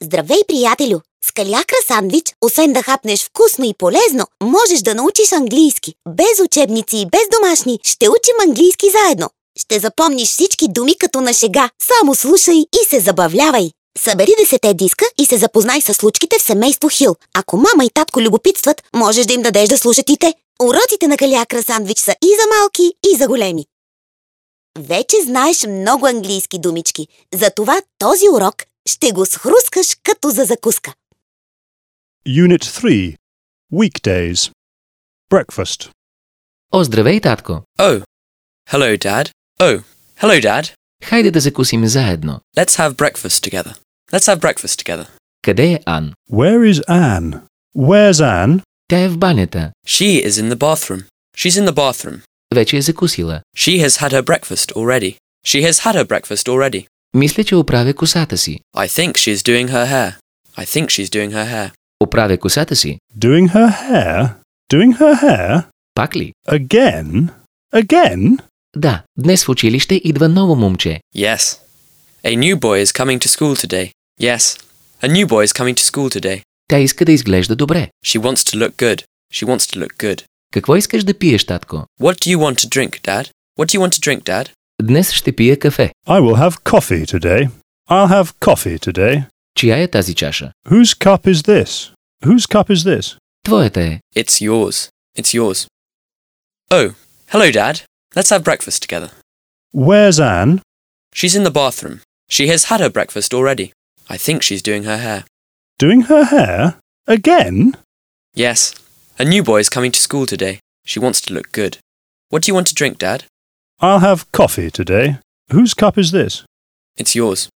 Здравей, приятелю! С калиакра сандвич, освен да хапнеш вкусно и полезно, можеш да научиш английски. Без учебници и без домашни ще учим английски заедно. Ще запомниш всички думи като на шега. Само слушай и се забавлявай. Събери 10 диска и се запознай с случките в семейство Хил. Ако мама и татко любопитстват, можеш да им дадеш да слушат и те. Уроците на калиакра сандвич са и за малки, и за големи. Вече знаеш много английски думички. Затова този урок ще го схрускаш като за закуска. Unit 3. Weekdays. Breakfast. О, здравей, татко! Oh, hello, Dad. Oh, hello, Dad. Хайде да закусим заедно. Let's have breakfast together. Let's have breakfast together. Къде е Ан? Where is Anne? Where's Anne? Тя е в банята. She is in the bathroom. She's in the bathroom. Вече е закусила. She has had her breakfast already. She has had her breakfast already. Мисля, че оправя косата си. I think she's doing her hair. I think she's doing her hair. Оправя косата си? Doing her hair? Doing her hair? Пак ли? Again? Again? Да, днес в училище идва ново момче. Yes. A new boy is coming to school today. Yes. A new boy is coming to school today. Тя иска да изглежда добре. She wants to look good. She wants to look good. Какво искаш да пиеш, татко? What do you want to drink, Dad? What do you want to drink, Dad? Днес ще пия кафе. I will have coffee today. I'll have coffee today. Чия е тази чаша? Whose cup is this? Whose cup is this? Твоята е. It's yours. It's yours. Oh, hello, Dad. Let's have breakfast together. Where's Anne? She's in the bathroom. She has had her breakfast already. I think she's doing her hair. Doing her hair? Again? Yes. A new boy is coming to school today. She wants to look good. What do you want to drink, Dad? I'll have coffee today. Whose cup is this? It's yours.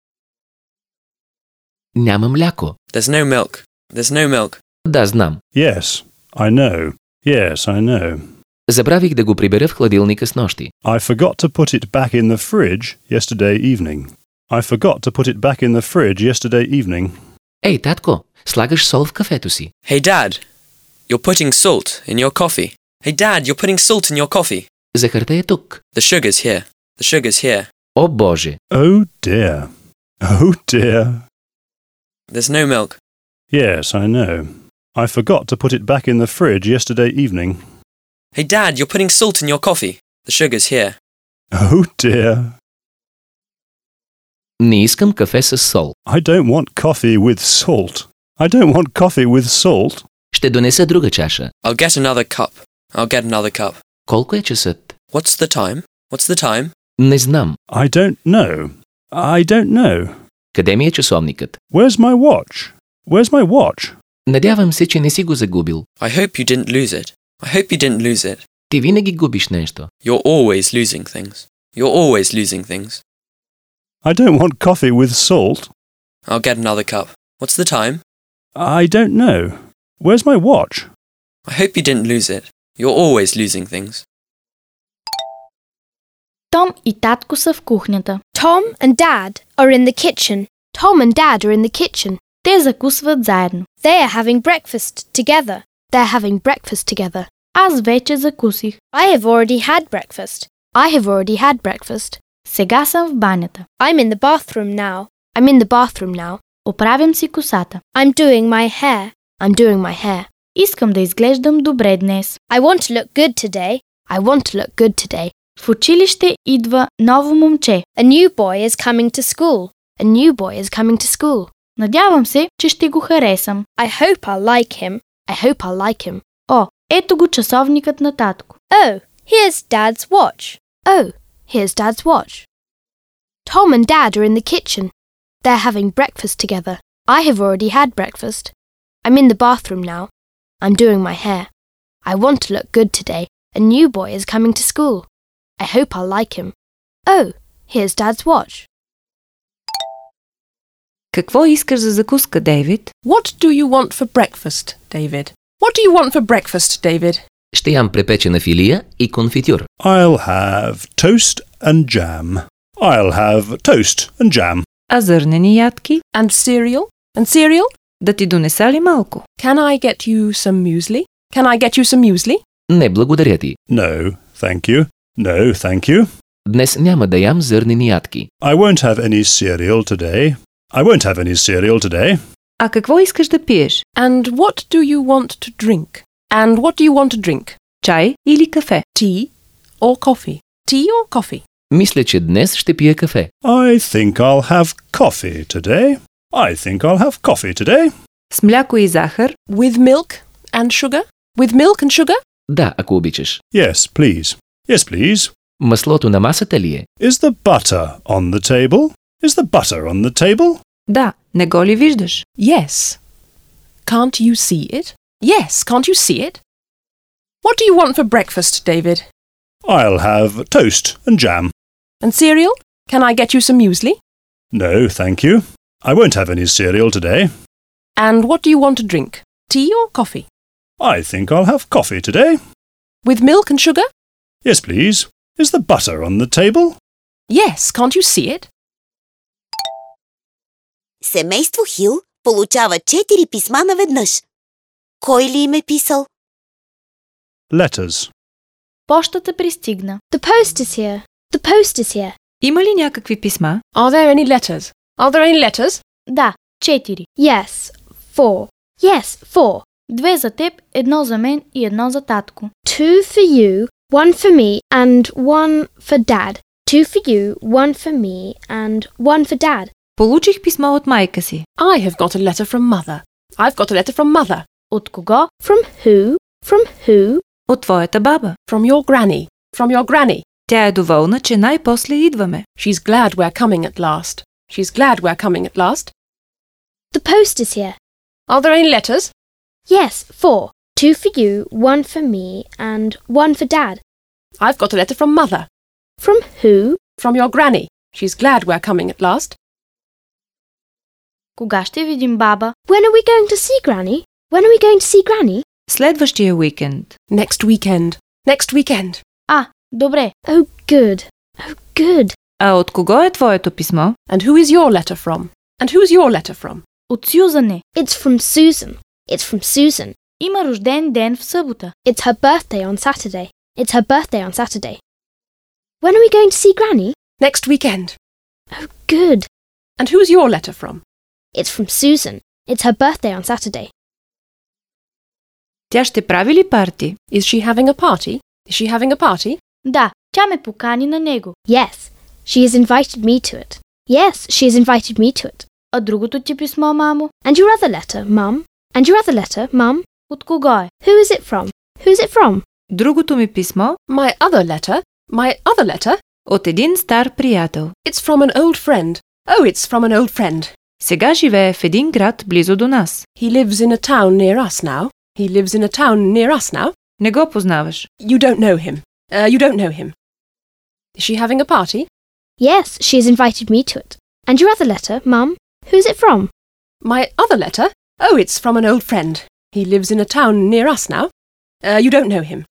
Няма мляко. There's no milk. There's no milk. Да, знам. Yes, I know. Yes, I know. Забравих да го прибера в хладилника снощи. I forgot to put it back in the fridge yesterday evening. I forgot to put it back in the fridge yesterday evening. Ей, татко, слагаш сол в кафето си. Hey, Dad. You're putting salt in your coffee. Hey, Dad, you're putting salt in your coffee. Захарта е тук. The sugar's here. The sugar's here. О, Боже! Oh dear. Oh dear. There's no milk. Yes, I know. I forgot to put it back in the fridge yesterday evening. Hey, Dad, you're putting salt in your coffee. The sugar's here. Oh dear. Не искам кафе с сол. I don't want coffee with salt. I don't want coffee with salt. Ще донеса друга чаша. I'll get another cup. I'll get another cup. Колко е часът? What's the time? What's the time? Не знам. I don't know. I don't know. Къде ми е часовникът? Where's my watch? Where's my watch? Надявам се, че не си го загубил. I hope you didn't lose it. I hope you didn't lose it. Ти винаги губиш нещо. You're always losing things. You're always losing things. I don't want coffee with salt. I'll get another cup. What's the time? I don't know. Where's my watch? I hope you didn't lose it. You're always losing things. Том и татко са в кухнята. Tom and Dad are in the kitchen. Том and Dad are in the kitchen. Те закусват заедно. They are having breakfast together. They're having breakfast together. Аз вече закусих. I have already had breakfast. I have already had breakfast. Сега съм в банята. I'm in the bathroom now. I'm in the bathroom now. Оправям си косата. I'm doing my hair. I'm doing my hair. Искам да изглеждам добре днес. I want to look good today. I want to look good today. В училище идва ново момче. A new boy is coming to school. A new boy is coming to school. Надявам се, че ще го харесам. I hope I'll like him. I hope I'll like him. О, ето го часовникът на татко. Oh, here's Dad's watch. Oh, here's Dad's watch. Tom and Dad are in the kitchen. They're having breakfast together. I have already had breakfast. I'm in the bathroom now. I'm doing my hair. I want to look good today. A new boy is coming to school. I hope I'll like him. Oh, here's Dad's watch. Какво искаш за закуска, Дейвид? What do you want for breakfast, David? What do you want for breakfast, David? Ще ям препечена филия и конфитюр. I'll have toast and jam. I'll have toast and jam. А зърнени ядки? And cereal? And cereal? Да ти донеса ли малко? Can I get you some muesli? Can I get you some muesli? Не, благодаря ти. No, thank you. No, thank you. Днес няма да ям зърнени ядки. I won't have any cereal today. I won't have any cereal today. А какво искаш да пиеш? And what do you want to drink? And what do you want to drink? Чай или кафе? Tea or coffee? Tea or coffee? Мисля, че днес ще пия кафе. I think I'll have coffee today. I think I'll have coffee today. С мляко и захар? With milk and sugar? With milk and sugar? Да, ако обичаш. Yes, please. Yes, please. Маслото на масата ли е? Is the butter on the table? Is the butter on the table? Да, не го ли виждаш? Yes. Can't you see it? Yes, can't you see it? What do you want for breakfast, David? I'll have toast and jam. And cereal? Can I get you some muesli? No, thank you. I won't have any cereal today. And what do you want to drink? Tea or coffee? I think I'll have coffee today. With milk and sugar? Yes, please. Is the butter on the table? Yes, can't you see it? Семейство Хил получава 4 писма наведнъж. Кой ли им е писал? Letters. Пощата пристигна. The post is here. The post is here. Има ли някакви писма? Are there any letters? Are there any letters? Да, 4. Yes, 4. Yes, 4. 2 за теб, 1 за мен и 1 за татко. 2 for you, 1 for me, and 1 for Dad. 2 for you, 1 for me, and 1 for Dad. Получих писмо от майка си. I have got a letter from Mother. I've got a letter from Mother. От кого? From who? From who? От твоята баба. From your granny. From your granny. Тя е доволна, че най-после идваме. She's glad we're coming at last. She's glad we're coming at last. The post is here. Are there any letters? Yes, 4. 2 for you, 1 for me, and 1 for Dad. I've got a letter from Mother. From who? From your granny. She's glad we're coming at last. Кога ще видим баба? When are we going to see Granny? When are we going to see Granny? Следващия уикенд. Next weekend. Next weekend. А, добре. Oh, good. Oh, good. А от кого е твоето писмо? And who is your letter from? And who's your letter from? От Сюзан е. It's from Susan. It's from Susan. Има рожден ден в събота. It's her birthday on Saturday. It's her birthday on Saturday. When are we going to see Granny? Next weekend. Oh, good. And who's your letter from? It's from Susan. It's her birthday on Saturday. Тя ще прави ли парти? Is she having a party? Is she having a party? Да, тя ме покани на него. Yes, she has invited me to it. Yes, she has invited me to it. А другото ти писмо, мамо? And your other letter, Mum? And your other letter, Mum? От кого е? Who is it from? Who's it from? Другото ми писмо My other letter? My other letter? от един стар приятел. It's from an old friend. Oh, it's from an old friend. Сега живее в един град близо до нас. He lives in a town near us now. He lives in a town near us now. Не го познаваш. You don't know him. You don't know him. Is she having a party? Yes, she has invited me to it. And your other letter, Mum? Who's it from? My other letter? Oh, it's from an old friend. He lives in a town near us now. You don't know him.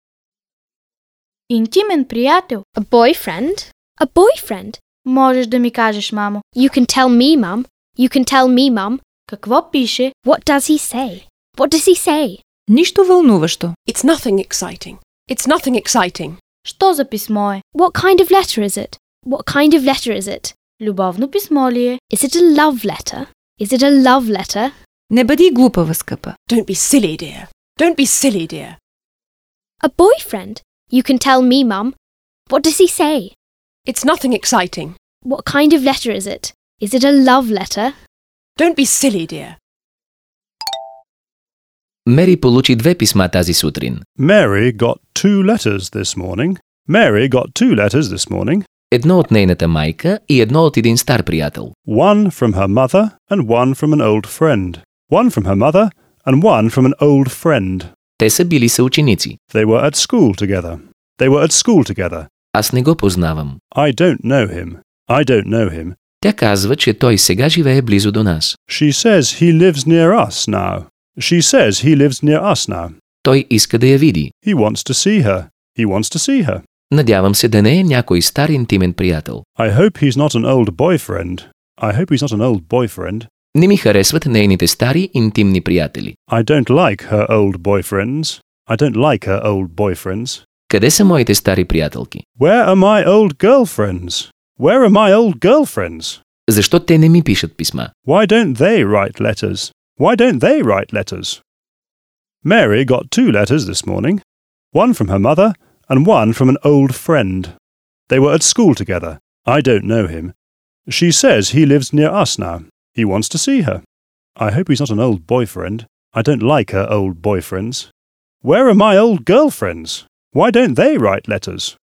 Интимен приятел. A boyfriend? A boyfriend? Можеш да ми кажеш, мамо. You can tell me, Mum. You can tell me, Mum. Какво пише? What does he say? What does he say? Нищо вълнуващо. It's nothing exciting. It's nothing exciting. Що за писмо е? What kind of letter is it? What kind of letter is it? Любовно писмо ли е? Is it a love letter? Is it a love letter? Не бъди глупава, скъпа. Don't be silly, dear. Don't be silly, dear. A boyfriend? You can tell me, Mum. What does he say? It's nothing exciting. What kind of letter is it? Is it a love letter? Don't be silly, dear. Мери получи 2 писма тази сутрин. Mary got 2 letters this morning. Mary got 2 letters this morning. Едно от нейната майка и едно от един стар приятел. One from her mother and one from an old friend. One from her mother and one from an old friend. Те са били съученици. They were at school together. They were at school together. Аз не го познавам. I don't know him. I don't know him. Тя казва, че той сега живее близо до нас. She says he lives near us now. She says he lives near us now. Той иска да я види. He wants to see her. He wants to see her. Надявам се да не е някой стар интимен приятел. I hope he's not an old boyfriend. I hope he's not an old boyfriend. Не ми харесват нейните стари интимни приятели. I don't like her old boyfriends. I don't like her old boyfriends. Къде са моите стари приятелки? Where are my old girlfriends? Where are my old girlfriends? Защо те не ми пишат писма? Why don't they write letters? Why don't they write letters? Mary got 2 letters this morning, one from her mother and one from an old friend. They were at school together. I don't know him. She says he lives near us now. He wants to see her. I hope he's not an old boyfriend. I don't like her old boyfriends. Where are my old girlfriends? Why don't they write letters?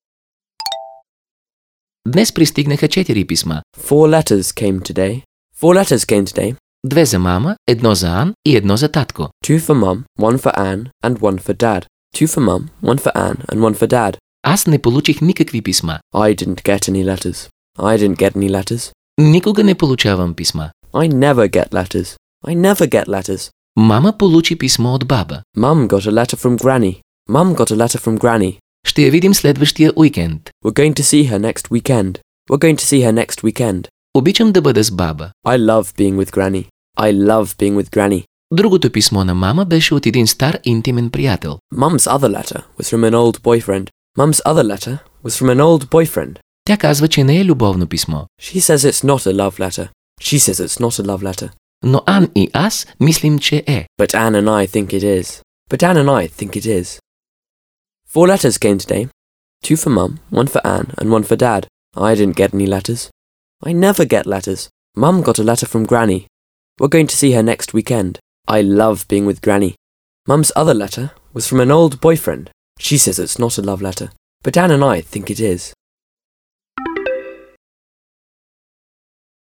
Днес пристигнаха 4 писма. 4 letters came today. 4 letters came today. 2 за мама, 1 за Ан и 1 за татко. 2 for Mum, 1 for Anne, and 1 for Dad. 2 for Mum, 1 for Anne, and 1 for Dad. Аз не получих никакви писма. I didn't get any letters. I didn't get any letters. Никога не получавам писма. I never get letters. I never get letters. Мама получи писмо от баба. Mum got a letter from Granny. Mum got a letter from Granny. Ще я видим следващия уикенд. We're going to see her next weekend. We're going to see her next weekend. Обичам да бъда с баба. I love being with Granny. I love being with Granny. Другото писмо на мама беше от един стар интимен приятел. Mum's other letter was from an old boyfriend. Mum's other letter was from an old boyfriend. Тя казва, че не е любовно писмо. She says it's not a love letter. She says it's not a love letter. Но Ан и аз мислим, че е. But Anne and I think it is. But Anne and I think it is. 4 letters came today. 2 for Mum, 1 for Anne, and 1 for Dad. I didn't get any letters. I never get letters. Mum got a letter from Granny. We're going to see her next weekend. I love being with Granny. Mum's other letter was from an old boyfriend. She says it's not a love letter. But Anne and I think it is.